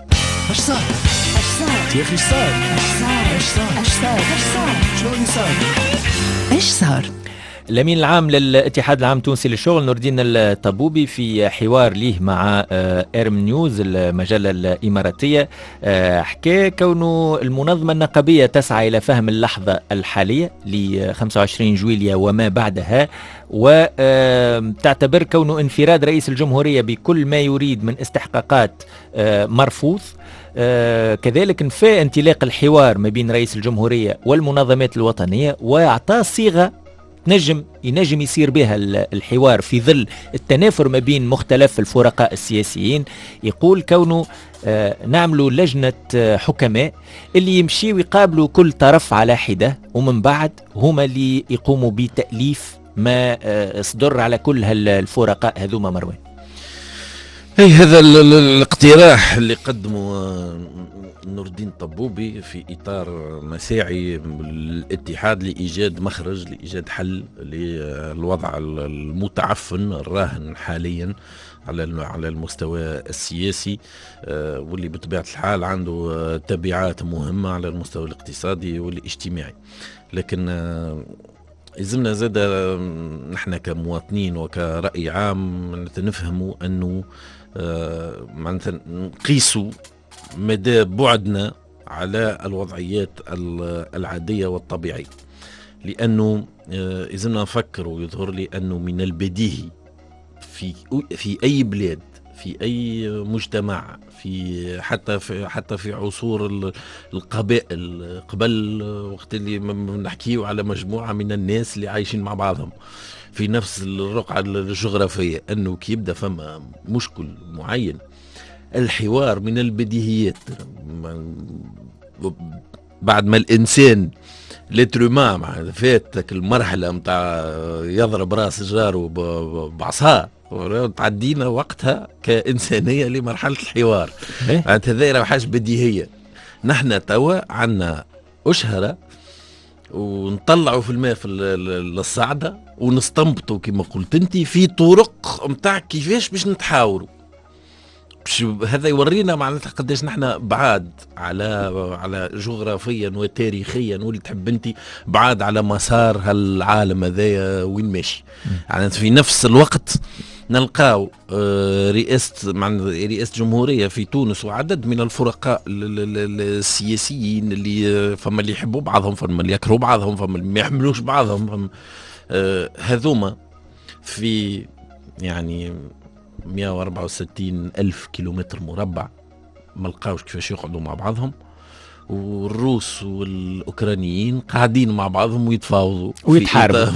اش صار يا اخي؟ شو اللي صار؟ ايش صار؟ الأمين العام للاتحاد العام التونسي للشغل نور الدين الطبوبي في حوار ليه مع إيرم نيوز المجلة الإماراتية حكى كونه المنظمة النقابية تسعى إلى فهم اللحظة الحالية ل 25 جويلية وما بعدها، وتعتبر كونه انفراد رئيس الجمهورية بكل ما يريد من استحقاقات مرفوض. كذلك نفى انطلاق الحوار ما بين رئيس الجمهورية والمنظمات الوطنية، ويعطى صيغة ينجم يصير بها الحوار في ظل التنافر ما بين مختلف الفرقاء السياسيين. يقول كونه نعملوا لجنة حكماء اللي يمشي ويقابلوا كل طرف على حدة، ومن بعد هما اللي يقوموا بتأليف ما صدر على كل الفرقاء هذوما. مروان، هذا الاقتراح اللي قدمه نور الدين الطبوبي في إطار مساعي الاتحاد لإيجاد مخرج، لإيجاد حل للوضع المتعفن الراهن حاليا على المستوى السياسي، واللي بطبيعة الحال عنده تبعات مهمة على المستوى الاقتصادي والاجتماعي. لكن يلزمنا زاد نحن كمواطنين وكرأي عام نفهموا أنه معناتها نقيسوا مدى بعدنا على الوضعيات العادية والطبيعية، لأنه يلزمنا نفكر ويظهر لي أنه من البديهي في أي بلاد، في أي مجتمع، حتى في عصور القبائل قبل وقت اللي نحكيه على مجموعة من الناس اللي عايشين مع بعضهم في نفس الرقعة الجغرافية، أنه كي يبدأ فما مشكل معين الحوار من البديهيات. بعد ما الإنسان لترما فاتك المرحلة متاع يضرب راس جاره بعصاه، تعدينا وقتها كإنسانية لمرحلة الحوار. هذا راه حاجة بديهية. نحن توا عنا أشهرة ونطلعوا في الماء في الصعدة ونستنبطوا كما قلت انت في طرق متاع كيفاش باش نتحاوروا. هذا يورينا معناتها قداش نحن بعاد على جغرافيا وتاريخيا، واللي تحب انت بعاد على مسار هالعالم هذايا وين ماشي. يعني في نفس الوقت نلقاو رئاسة جمهورية في تونس وعدد من الفرقاء السياسيين اللي فما اللي يحبوا بعضهم، فما اللي يكرهوا بعضهم، فما اللي ما يحملوش بعضهم، هذوما في يعني 164 ألف كيلومتر مربع ما لقاوش كيفاش يقعدوا مع بعضهم، والروس والأوكرانيين قاعدين مع بعضهم ويتفاوضوا ويتحاربوا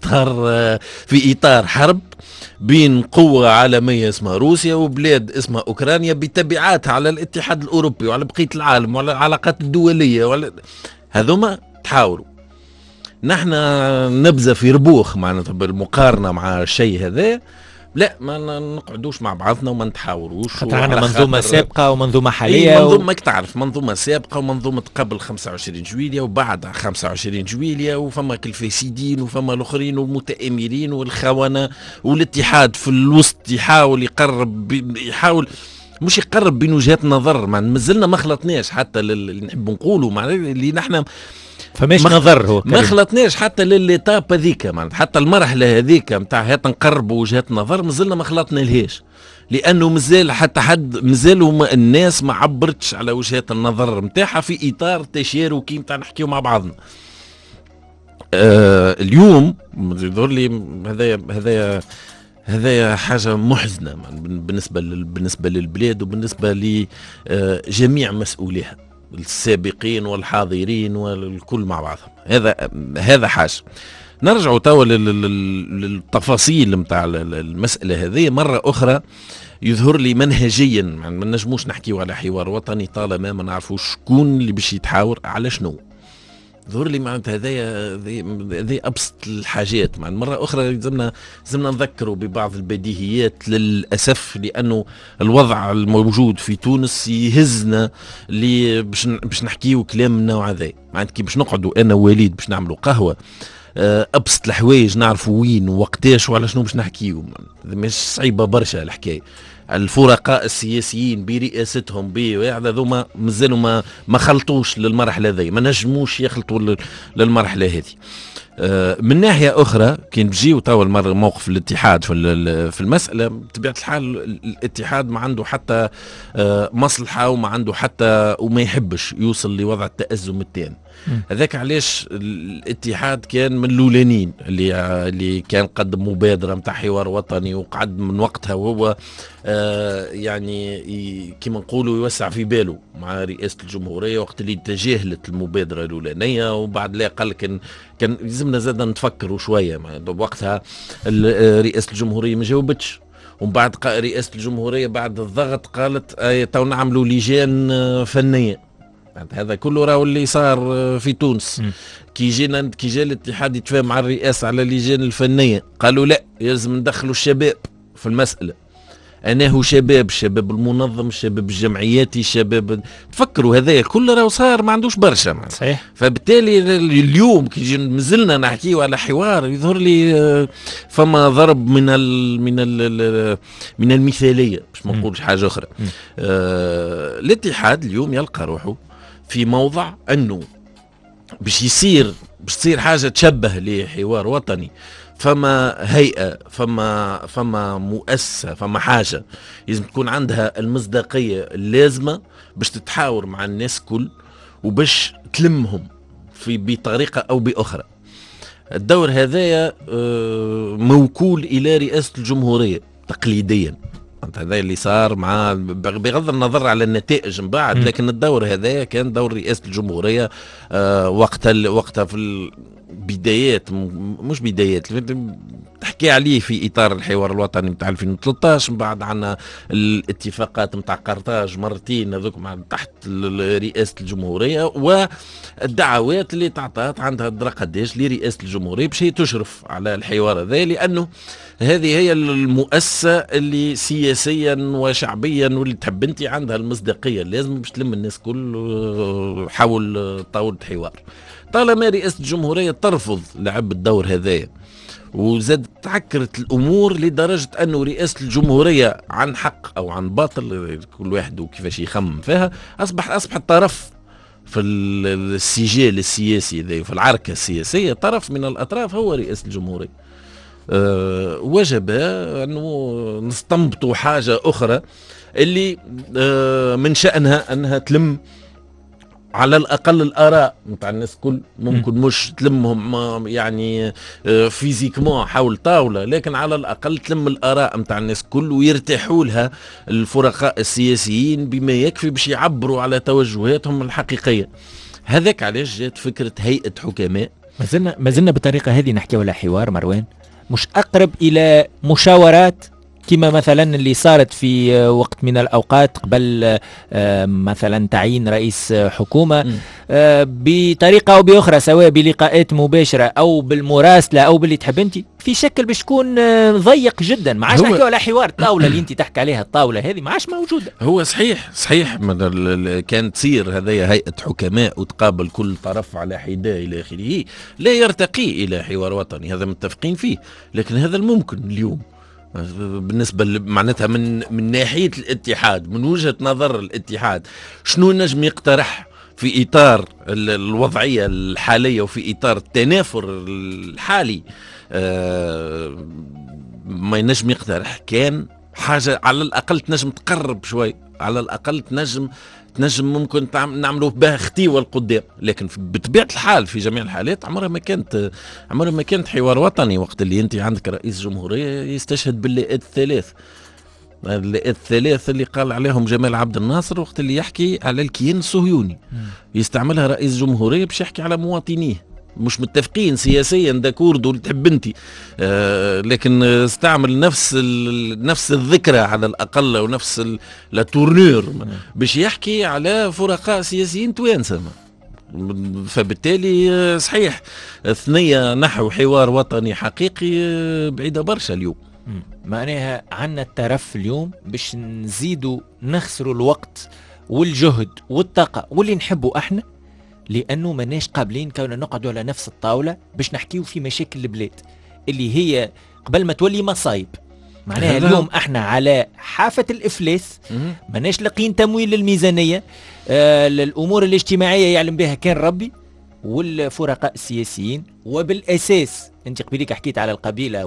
في إطار حرب بين قوة عالمية اسمها روسيا وبلاد اسمها أوكرانيا بتبعاتها على الاتحاد الأوروبي وعلى بقية العالم وعلى العلاقات الدولية هذوما تحاوروا. نحن نبذة في ربوخ معناتها بالمقارنة مع الشيء هذا، لا ما نقعدوش مع بعضنا وما نتحاوروش، خاطر عندنا منظومة سابقة ومنظومة حالية. منظومة ماك تعرف، منظومة سابقة ومنظومة قبل 25 جويلية وبعد 25 جويلية، وفما الفاسدين وفما الآخرين والمتآمرين والخونة، والاتحاد في الوسط يحاول يحاول مش يقرب بين وجهات نظر. مازلنا ما خلطناش حتى اللي نحب نقوله معناه اللي نحن فماش نظر هو ما خلطناش حتى للإتاب هذيك، حتى المرحلة هذيك متاع هات نقرب وجهات نظر مازلنا ما خلطنا لهاش، لأنه مازال حتى مازالوا الناس ما عبرتش على وجهات النظر متاعها في إطار تشاركي متاع نحكيو مع بعضنا. اليوم يظهر لي هذا حاجة محزنة بالنسبة للبلاد وبالنسبة لجميع مسؤوليها السابقين والحاضرين والكل مع بعضهم. هذا حاجة. نرجع توا للتفاصيل متاع المسألة هذه مرة أخرى. يظهر لي منهجيا ما نجموش نحكيو على حوار وطني طالما ما نعرفوش شكون اللي باش يتحاور على شنو. ظهر لي معناتها هذه أبسط الحاجات. مرة أخرى لازمنا نذكروا ببعض البديهيات للأسف، لأنه الوضع الموجود في تونس يهزنا باش نحكيو كلام من النوع هذا. معناتها كي باش نقعدوا أنا ووليد باش نعملوا قهوة، أبسط الحوايج نعرفوا وين ووقتاش وعلى شنو باش نحكيو، مش صعيبة برشا الحكاية. الفرقاء السياسيين برئاستهم ذوما مازالوا ما خلطوش للمرحله هذه، ما نجموش يخلطوا للمرحله هذه. من ناحيه اخرى كي نجيو توا موقف الاتحاد في المساله، بطبيعه الحال الاتحاد ما عنده حتى مصلحه وما عنده حتى وما يحبش يوصل لوضع التأزم التام. هذاك علاش الاتحاد كان من الاولانيين اللي كان قدم مبادره نتاع حوار وطني، وقعد من وقتها وهو يعني كما نقولوا يوسع في باله مع رئاسه الجمهوريه وقت اللي تجاهلت المبادره الاولانيه، وبعد لا قال كان لازمنا زاد نتفكروا شويه. وقتها رئاسه الجمهوريه ما جاوبتش، ومن بعد رئاسه الجمهوريه بعد الضغط قالت تو نعملوا لجان فنيه. هذا كله راهو اللي صار في تونس. كي جاء الاتحاد يتفاهم مع الرئاسه على اللجان الفنيه، قالوا لا لازم ندخلوا الشباب في المساله. انا هو الشباب المنظم، الشباب الجمعياتي، الشباب تفكروا هذا كله راهو صار ما عندوش برشا. صحيح. فبالتالي اليوم كي مازلنا نحكيو على حوار يظهر لي فما ضرب من المثاليه، باش ما نقولش حاجه اخرى. الاتحاد اليوم يلقى روحه في موضع انه باش تصير حاجه تشبه لحوار وطني، فما هيئه، فما مؤسسه، فما حاجه لازم تكون عندها المصداقيه اللازمه باش تتحاور مع الناس كل وباش تلمهم بطريقه او باخرى. الدور هذايا موكول الى رئاسه الجمهوريه تقليديا. هذا اللي صار مع بغض النظر على النتائج من بعد، لكن الدور هذا كان دور رئاسة الجمهورية وقتها في البدايات، مش بدايات تحكي عليه في إطار الحوار الوطني نتاع 2013. من بعد عنا الاتفاقات نتاع قرطاج مرتين هذوك تحت رئاسة الجمهورية، والدعوات اللي تعطات عندها قداش لرئاسة الجمهورية باش هي تشرف على الحوار هذا، لأنه هذه هي المؤسسة اللي سياسيا وشعبيا واللي تحب انت عندها المصداقية اللازمة باش تلم الناس كل حول طاولة حوار. طالما رئاسة الجمهورية ترفض لعب الدور هذايا، وزاد تعكرت الأمور لدرجة أنه رئاسة الجمهورية عن حق أو عن باطل كل واحد وكيفاش يخمم فيها، أصبح طرف في السجال السياسي ذي، في العركة السياسية طرف من الأطراف هو رئاسة الجمهورية. وجب أنه نستنبطوا حاجة أخرى اللي من شأنها أنها تلم على الأقل الآراء متاع الناس كل، ممكن مش تلمهم يعني فيزيكمون حول طاولة، لكن على الأقل تلم الآراء متاع الناس كل ويرتاحوا لها الفرقاء السياسيين بما يكفي باش يعبروا على توجهاتهم الحقيقية. هذاك علاش جات فكرة هيئة حكماء. ما زلنا بالطريقة هذه نحكي ولا حوار مروان، مش أقرب إلى مشاورات كما مثلا اللي صارت في وقت من الأوقات قبل مثلا تعيين رئيس حكومة بطريقة أو بأخرى، سواء بلقاءات مباشرة أو بالمراسلة أو باللي تحب أنت، في شكل باش يكون ضيق جدا. ما عادش نحكي على حوار الطاولة اللي أنت تحكي عليها، الطاولة هذه ما عادش موجودة. هو صحيح كانت تصير هذه هيئة حكماء وتقابل كل طرف على حدة إلى آخره، لا يرتقي إلى حوار وطني، هذا متفقين فيه، لكن هذا الممكن اليوم بالنسبة معناتها من ناحية الاتحاد، من وجهة نظر الاتحاد شنو نجم يقترح في إطار الوضعية الحالية وفي إطار التنافر الحالي. ما ينجم يقترح كان حاجة على الأقل تنجم تقرب شوي، على الأقل تنجم ممكن نعملوا بها اختيوة القدام، لكن بطبيعة الحال في جميع الحالات عمرها ما كانت حوار وطني. وقت اللي انت عندك رئيس جمهورية يستشهد باللائات الثلاث اللي قال عليهم جمال عبد الناصر وقت اللي يحكي على الكيان الصهيوني، يستعملها رئيس جمهورية باش يحكي على مواطنيه مش متفقين سياسيا داكورد واللي تحب انت، لكن استعمل نفس الذكرى على الاقل ونفس لا تورنور باش يحكي على فرقاء سياسيين توانسه. فبالتالي صحيح ثنية نحو حوار وطني حقيقي بعيدة برشا اليوم. معناها عنا الترف اليوم باش نزيدوا نخسروا الوقت والجهد والطاقة واللي نحبوا احنا، لأنه مناش قابلين كونا نقعدوا على نفس الطاولة باش نحكيو في مشاكل البلاد اللي هي قبل ما تولي مصايب معناها اليوم احنا على حافة الإفلاس، ماناش لاقين تمويل للميزانية. الأمور الاجتماعية يعلم بها كان ربي، والفرقاء السياسيين. وبالأساس أنت قبليك حكيت على القبيلة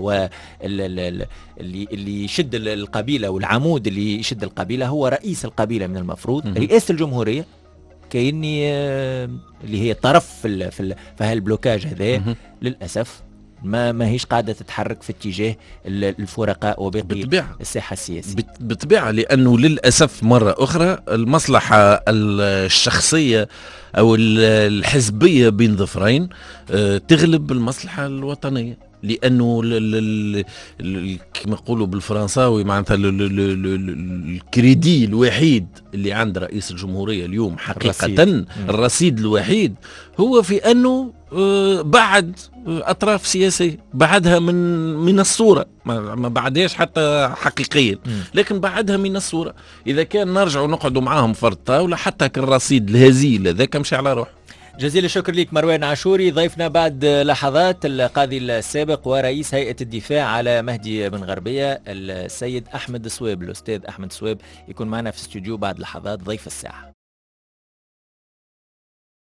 اللي يشد القبيلة، والعمود اللي يشد القبيلة هو رئيس القبيلة من المفروض. رئاسة الجمهورية كأني اللي هي طرف في هالبلوكاج هذا للأسف ما هيش قاعدة تتحرك في اتجاه الفرقاء وباقي الساحة السياسية بالطبيعة، لأنه للأسف مرة أخرى المصلحة الشخصية أو الحزبية بين ظفرين تغلب المصلحة الوطنية، لأنه كما يقولوا بالفرنساوي معناتها الكريدي الوحيد اللي عند رئيس الجمهورية اليوم حقيقة الرصيد الوحيد هو في أنه بعد أطراف سياسية، بعدها من الصورة، ما بعدهاش حتى حقيقيا، لكن بعدها من الصورة. إذا كان نرجع نقعدوا معاهم فرد طاولة حتى كالرصيد الهزيل هذاك مشي على روح. جزيل الشكر لك مروان عاشوري، ضيفنا بعد لحظات القاضي السابق ورئيس هيئة الدفاع على مهدي بن غربية السيد أحمد الصويب. الأستاذ أحمد الصويب يكون معنا في الاستوديو بعد لحظات ضيف الساعة.